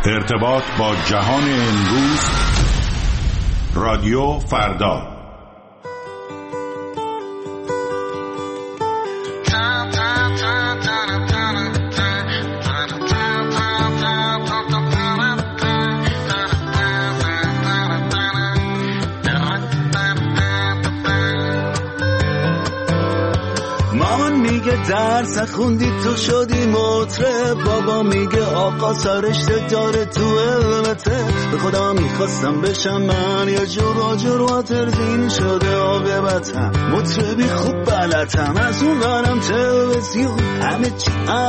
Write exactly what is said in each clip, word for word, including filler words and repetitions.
ارتباط با جهان امروز، رادیو فردا. درس خوندی تو شدی مطرب، بابا میگه آقا سرشته داره تو علمته. به خدا میخواستم بشم من یه جور و جور و ترزین شده عاقبتم. مطربی خوب بلدم، از اون برم تلویزیون همه چی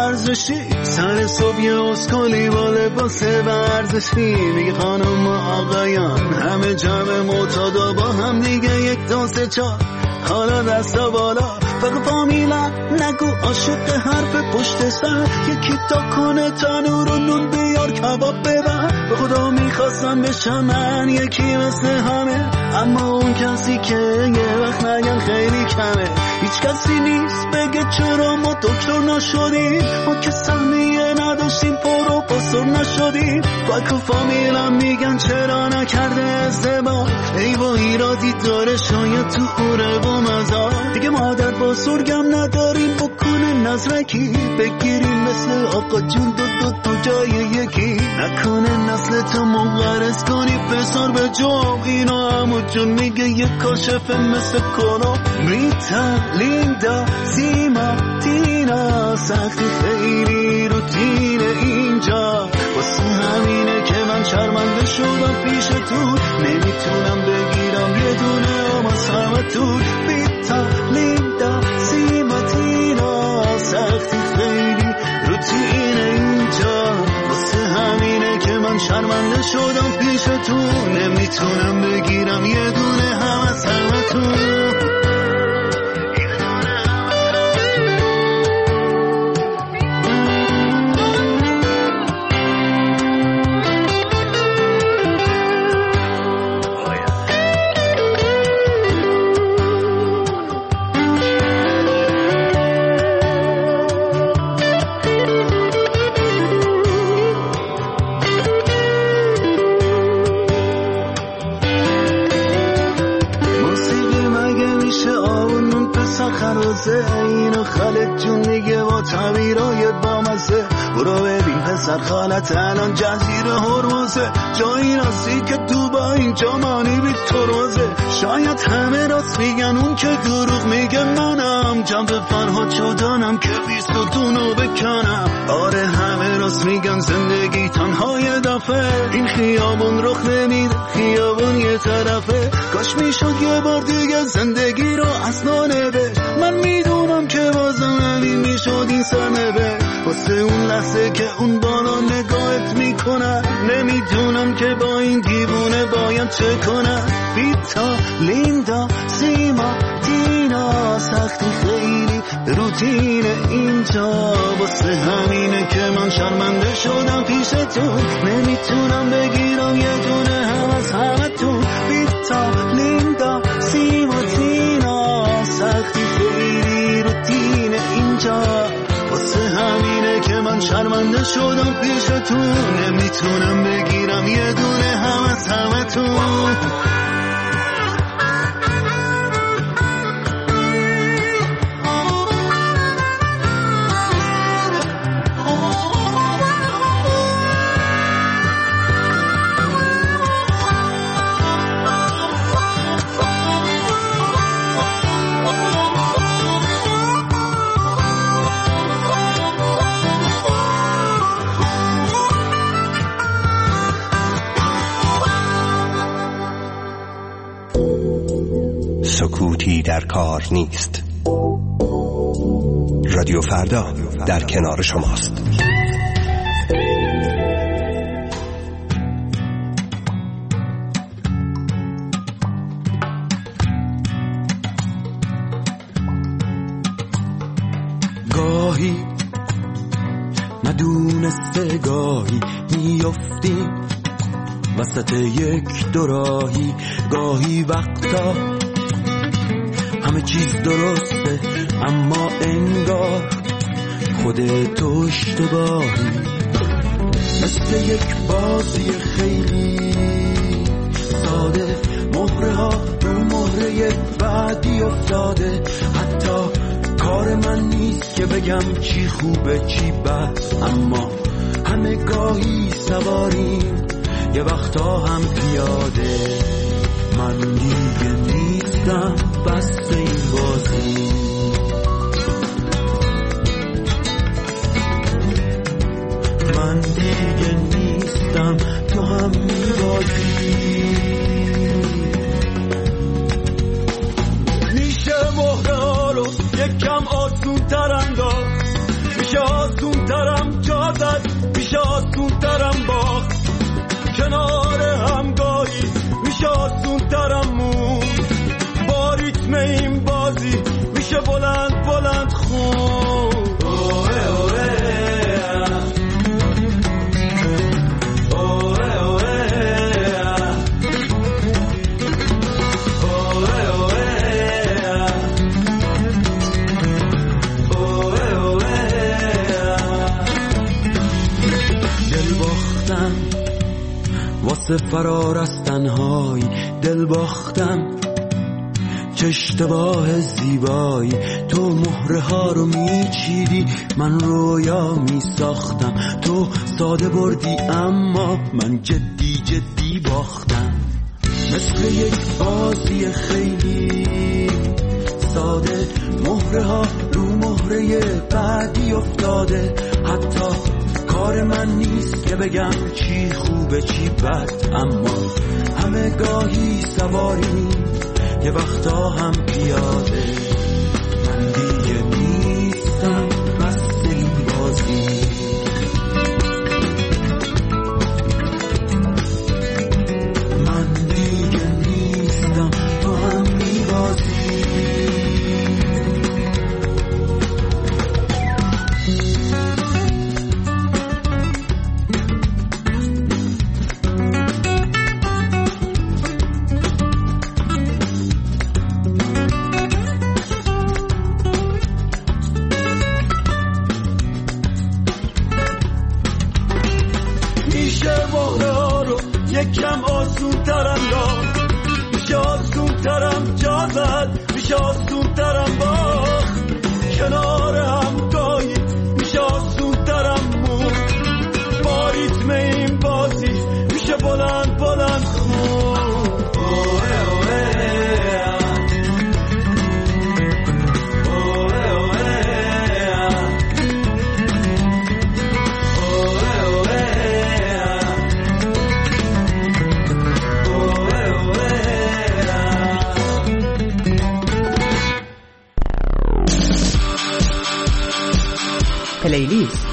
ارزشی. سر صبح یه اسکولی با لباس ورزشی، میگه خانم و آقایان همه جمع معتادا با هم دیگه یک دو سه چار، حالا دستا بالا فقط فامیلا نگو عاشق حرف پشت سر. یکی تا کنه تنور و نون بیار کباب ببر. به خدا میخواستم بشم من یکی مثل همه، اما اون کسی که یه وقت نگن خیلی کمه. هیچ کسی نیست بگه چرا ما دکتر نشدیم، ما که سهمیه نداشتیم پرو پاسور نشدیم. باکو فامیلم میگن چرا نکرده ازدواج، ای با ایرادی داره شاید تو اوره و مزار. دیگه مادر بزرگم نداریم بکنه نظرکی، بگیریم مثل آقا جون دو دو دو جای یکی. نکنه نسل تو منقرض کنی پسر به جام، اینا همو جون میگه یک کاشفه مثل کنو. ریتا، لیندا، سیما، تینا، سختی خیلی روتین اینجا. واسه همینه که من شرمنده شدم پیش تو، نمیتونم بگیرم یه دونه اما سمتون. ریتا، لیندا، سیما، تینا، سختی خیلی روتین اینجا. واسه همینه که من شرمنده شدم پیش تو، نمیتونم بگیرم یه دونه هم از همتون. اینو خالد جون میگه با تعمیرای بامزه. برو ببین پسر خالت الان جزیره هرمزه، جایی راستی که تو با اینجا مانی بی تروزه. شاید همه راست میگن اون که دروغ میگه منم، جنب فرهاد شدنم که بیست و دونو بکنم. آره همه راست میگن زندگی تنها یه دفعه، این خیابون رخ نمیده خیابون یه طرفه. کاش میشد یه بار دیگه زندگی رو اصلا نبه، من میدونم که بازم همین میشد این سرنبه. واسه اون لحظه که اون بالا نگاهت میکنه، نمیدونم که با این دیوونه باید چه کنم. بیتا، لیندا، سیما، تینا، سختی خیلی روتین اینجا. واسه همینه که من شرمنده شدم پیش تو، نمیتونم بگیرم یه دونه هم از همتون. بیتا، لیندا، سیما، تینا، سختی خیلی روتین اینجا. واسه همینه که من شرمنده شدم پیش تو، نمیتونم بگیرم یه دونه هم از همتون. سکوتی در کار نیست. رادیو فردا در کنار شماست. گاهی ندونسته گاهی میفتی وسط یک دوراهی، گاهی وقتا همه چیز درسته اما انگار خودت اشتباهی. مثل یک بازی خیلی ساده، مهره ها رو مهره بعدی افتاده. حتی کار من نیست که بگم چی خوبه چی بد، اما همه گاهی سواریم یه وقتا هم پیاده. من دیگه نیستم بس این بازی، من دیگه نیستم تو هم میبازی. میشه مهره ها رو یکم آسون تر انداخت، میشه آسون ترم جا زد، میشه آسون ترم باخت. کنار همگاهی میشه آسون ترم مون، با ریتم این بازی میشه بلند بلند خون. اوه اوه واسه فرار از تنهایی دل باختم، چه اشتباه زیبایی. تو مهره ها رو میچیدی، من رویا میساختم. تو ساده بردی اما من جدی جدی باختم. مثل یک بازی خیلی ساده، مهره ها رو مهره بعدی افتاده. حتی کار من نیست که بگم چی خوبه چی بد، اما همه گاهی سواریم یه وقتا هم پیاده. من دیگه نیستم بس این بازی، من دیگه نیستم تو هم میبازی. یکم آسون ترم داد، میشه آسون ترم جا زد، میشه آسون ترم باخت. کنار همگاهی میشه آسون ترم مون، با ریتم این بازی میشه بلند بلند خون. پلیلیست.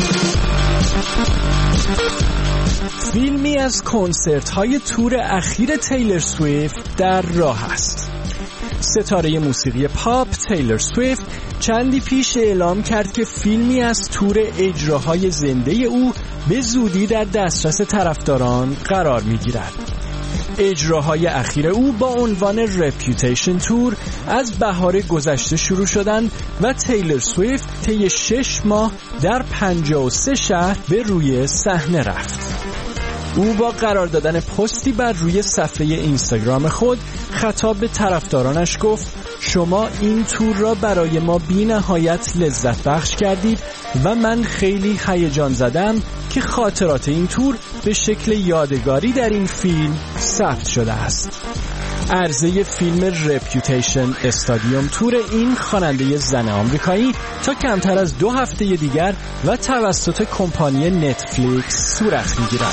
فیلمی از کنسرت‌های تور اخیر تیلر سویفت در راه است. ستاره موسیقی پاپ تیلر سویفت چندی پیش اعلام کرد که فیلمی از تور اجراهای زنده او به زودی در دسترس طرفداران قرار می‌گیرد. اجراهای اخیر او با عنوان رپیوتیشن تور از بهار گذشته شروع شدند و تیلر سویفت طی شش ماه در پنجاه و سه شهر به روی صحنه رفت. او با قرار دادن پستی بر روی صفحه اینستاگرام خود خطاب به طرفدارانش گفت: شما این تور را برای ما بی نهایت لذت بخش کردید و من خیلی هیجان زدم که خاطرات این تور به شکل یادگاری در این فیلم ثبت شده است. عرضه فیلم رپیوتیشن استادیوم تور این خواننده زن آمریکایی تا کمتر از دو هفته دیگر و توسط کمپانی نتفلیکس صورت می‌گیرد.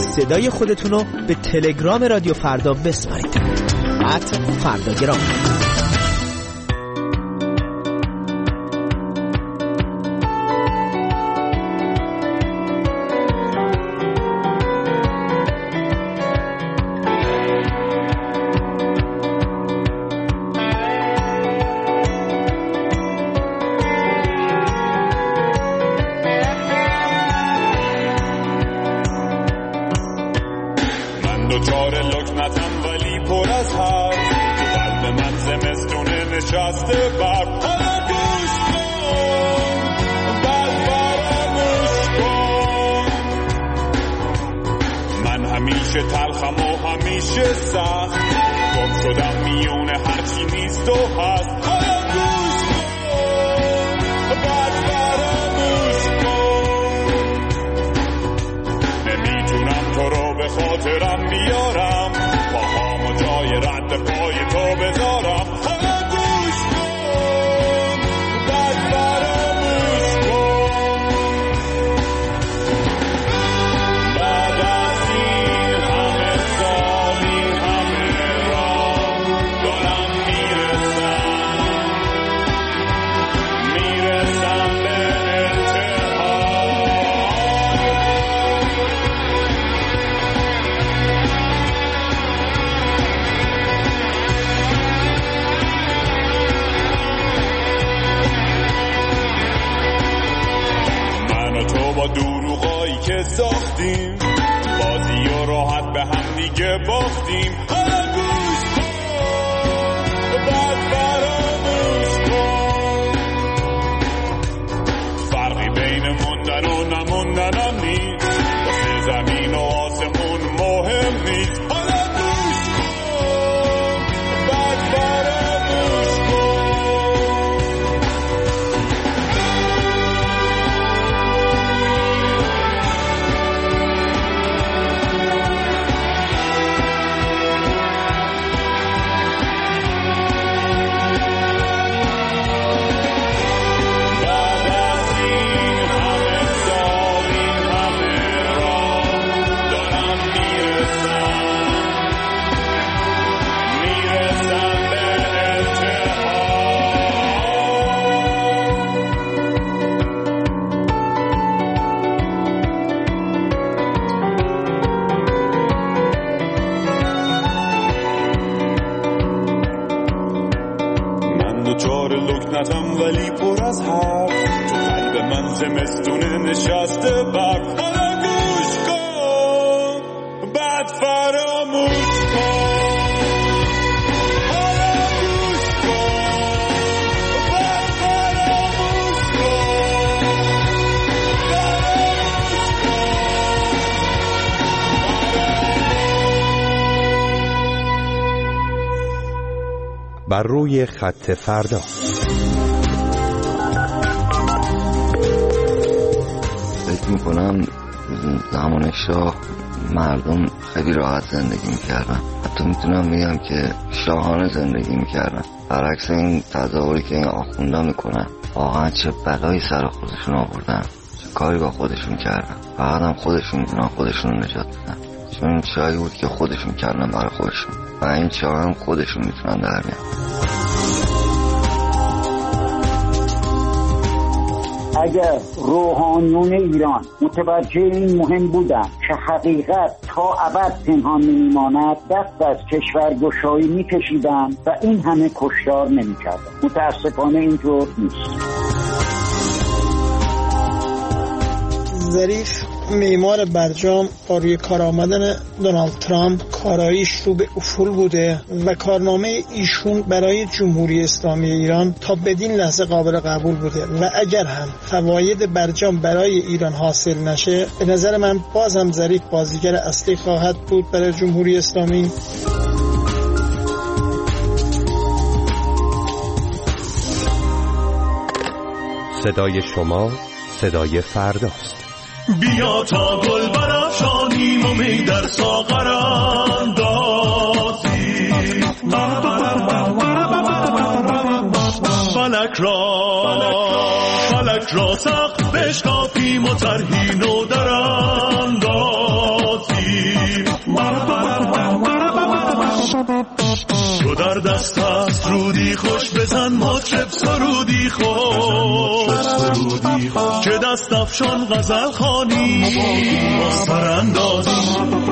صدای خودتون رو به تلگرام رادیو فردا بسپارید. ات فرداگرام. ولی پر از حرف تو قلب من زمستونه نشسته برف. حالا گوش کن بعد فراموش کن. حالا گوش کن بعد فراموش کن. فراموش کن. بر روی خط فردا. فکر میکنم زمان شاه مردم خیلی راحت زندگی میکردن. حتی میتونم بگم که شاهانه زندگی میکردن، برعکس این تظاهری که این آخوندا میکنن. واقعا چه بلایی سر خودشون آوردن، چه کاری با خودشون کردن. فقط هم خودشون میتونن خودشون رو نجات بدن، چون این چایی بود که خودشون کردن برای خودشون و این چاه هم خودشون میتونن در بیان. اگر روحانیون ایران متوجه این مهم بودن که حقیقت تا ابد پنهان نمیماند، دست از کشور گشایی میکشیدن و این همه کشتار نمیکردن. متاسفانه اینطور نیست. ظریف معمار برجام با روی کار آمدن دونالد ترامپ کاراییش رو به افول بوده و کارنامه ایشون برای جمهوری اسلامی ایران تا بدین لحظه قابل قبول بوده و اگر هم فواید برجام برای ایران حاصل نشه، به نظر من باز هم ظریف بازیگر اصلی خواهد بود برای جمهوری اسلامی. صدای شما صدای فرداست. بیا تا گل برافشانیم و می در ساغر اندازیم، فلک را فلک را سخت بشکافیم و طرحی نو در اندازیم. تو در دست هست رودی خوش بزن مطرب سرودی خوش که دست افشان غزل خوانی باز براندازی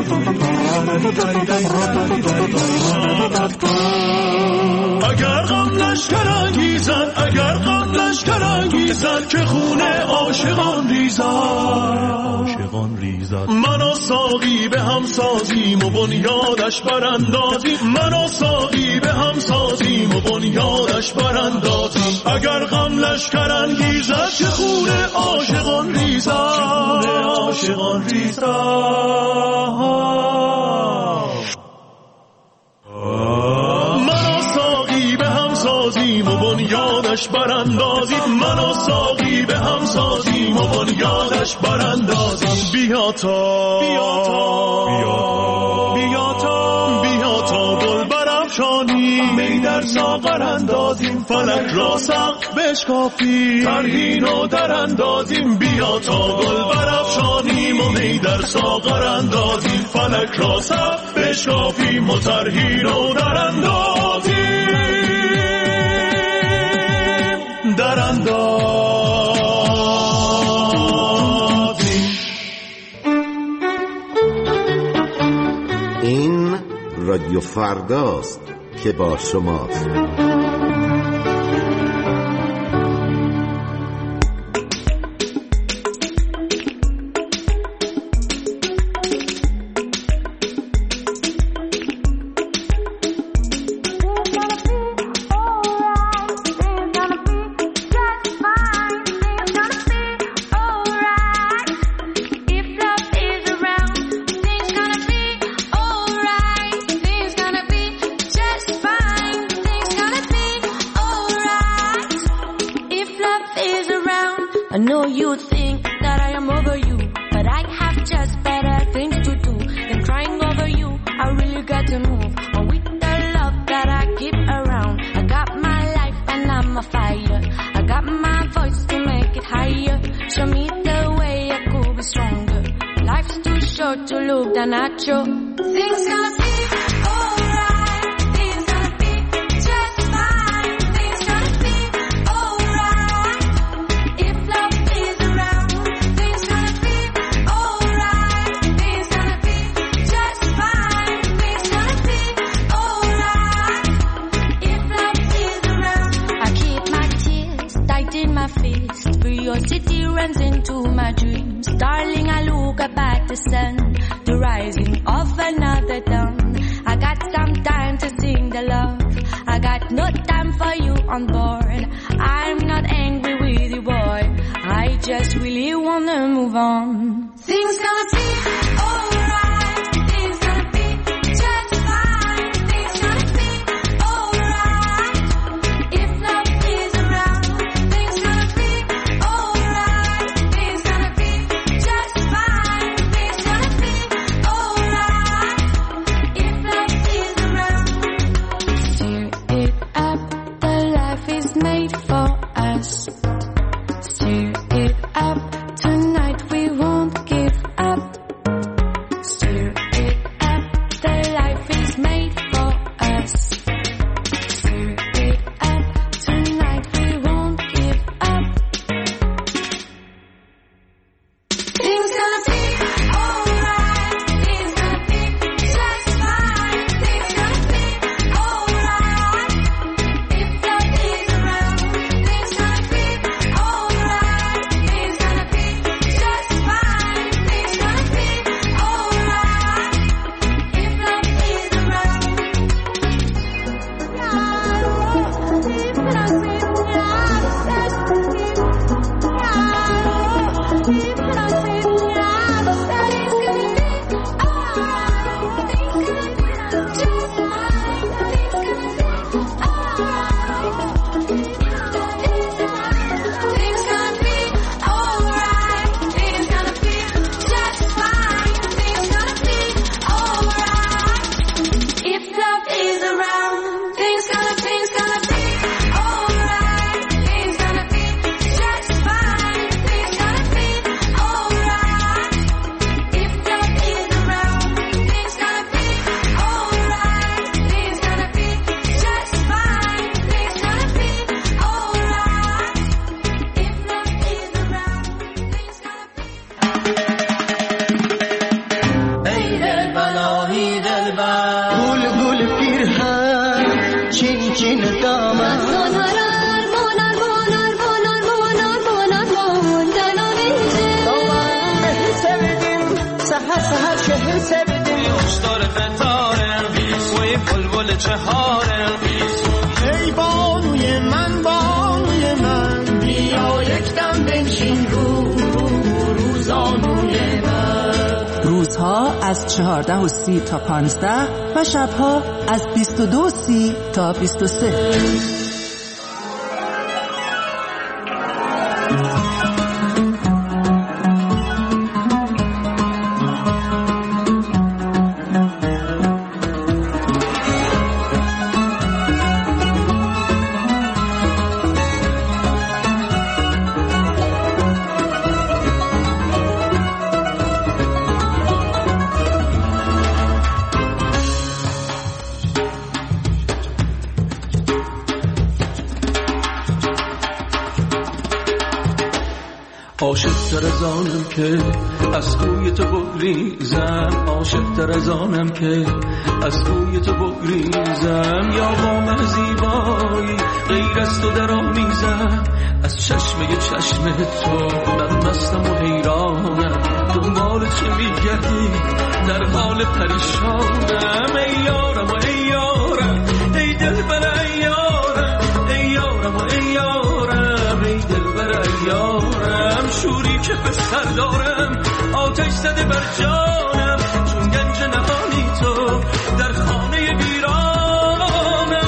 اگر غم لشکر انگیزن اگر غم لشکر انگیزن که خونه عاشقان ریزد عاشقان ریزد من و ساقی به هم سازیم و بنیادش براندازیم من و ساقی به هم سازیم و بنیادش براندازیم اگر غم لشکر انگیزد که خونه عاشقان ریزد خونه عاشقان ریزد سازیم و بنیادش براندازیم من و ساقی به هم سازیم و بنیادش براندازیم بیا تا بیا تا بیا تا بیا تا گل برافشانی می در ساغر اندازیم فلک را سقف بشکافیم ترهین و در اندازیم بیا تا گل برافشانیم و می در ساغر اندازیم فلک را سقف بشکافیم و ترهین و در اندازیم در اندازیم. این رادیو فرداست که با شماست. Tonight we won't give up. سبده هشدار قطاره وی بلبل چهاره ای بانوی من بانوی من بیا یک دم بنشین رو رو روزانوی من. روزها از چهارده و سی تا پانزده و شبها از بیست و دو سی تا بیست و سه. عاشق‌تر از آنم که از کوی تو بگریزم، عاشق‌تر از آنم که از کوی تو بگریزم، یا با من زیبایی غیر از تو در آمیزم، از چشمه چشمه تو من مستم و حیرانم، دنبال چه میگردی در حال پریشانم، ای یارم و ای یارم ای دلبر ای یارم ای یارم و ای یارم ای دلبر ای یارم، شوری که به سر دارم آتش زده بر جانم، چون گنج نهانی تو در خانه ویرانم.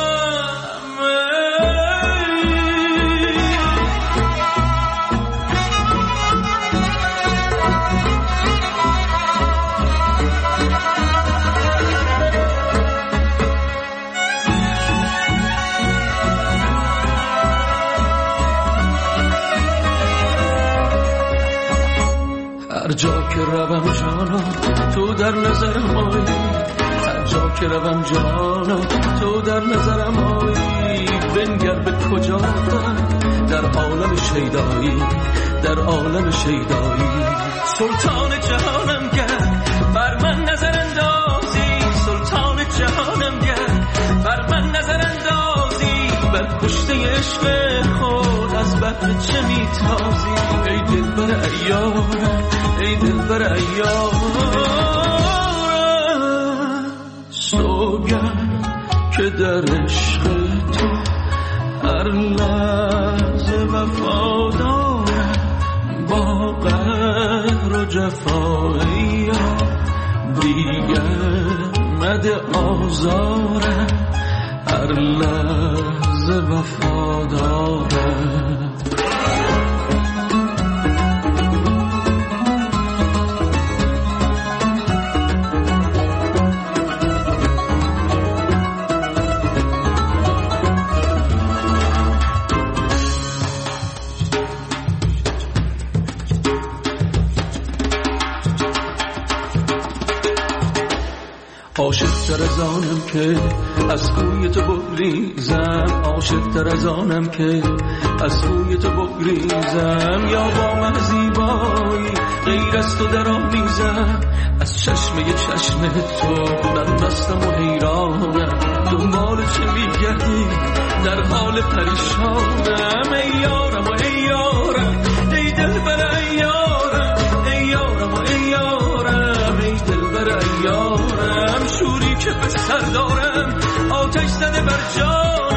هر جا که روم جانا تو در نظرم آیی، هر جا که روم جانا تو در نظرم آیی، بنگر به کجا در عالم شیدایی، در عالم شیدایی، سلطان جهانم گر بر من نظر اندازی، سلطان جهانم گر بر من نظر اندازی، بر کشته عشق خود از بحر چه میتازی، ای دلبر ایارم ای دلبر ایارم، سوگند که در عشق تو هر لحظه وفادارم، با قهر و جفایی دیگر مده آزارم، هر لحظه وفادارم. عاشق‌تر از آنم که از کوی تو بگریزم، عاشق‌تر از آنم که از کوی تو بگریزم، یا با من زیبایی غیر از تو در آمیزم، از چشمه چشمه تو من مستم و حیرانم، دنبال چه میگردی در حال پریشانم، ای یارم و ای یارم ای دلبر ای یارم ای یارم و ای یارم ای دلبر ای یارم، شوری که به سر دارم آتش زده بر جان،